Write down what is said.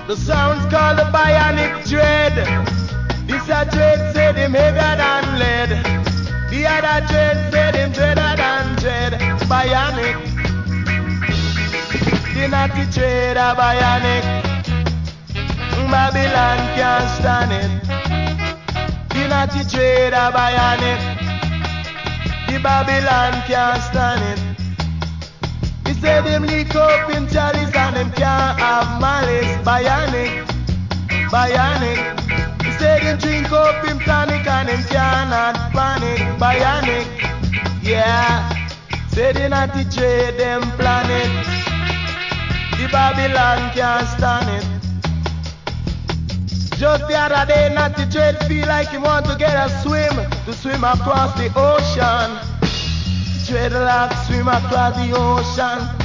The sound's called the bionic dread. This a dread said him heavier than lead. The other dread said him dreader than dread. Bionic. The naughty dread a bionic. Babylon can't stand it. The naughty dread a bionic. The Babylon can't stand it. He said him leak up him chalice and him can't have malice. Bionic, bionic. He said him drink up him tonic and him cannot panic. Bionic, yeah. Said he not to trade them planet. The Babylon can't stand it. Just the other day, not to trade feel like he want to get a swim, to swim across the ocean. Dreadlock swim across the ocean.